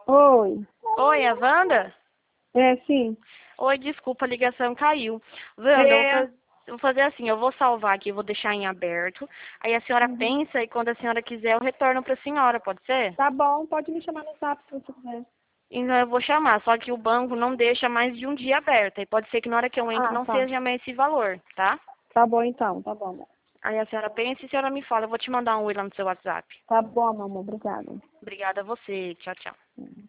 Oi. Oi, é a Wanda? É, sim. Oi, desculpa, a ligação caiu. Wanda, É. vou fazer assim, eu vou salvar aqui, vou deixar em aberto. Aí a senhora Uhum. pensa e quando a senhora quiser eu retorno para a senhora, pode ser? Tá bom, pode me chamar no zap se você quiser. Então eu vou chamar, só que o banco não deixa mais de um dia aberto. Aí pode ser que na hora que eu entro Ah, não tá. seja mais esse valor, tá? Tá bom então, tá bom. Aí a senhora pensa e a senhora me fala. Eu vou te mandar um oi lá no seu WhatsApp. Tá bom, mamãe, obrigada. Obrigada a você. Tchau, tchau.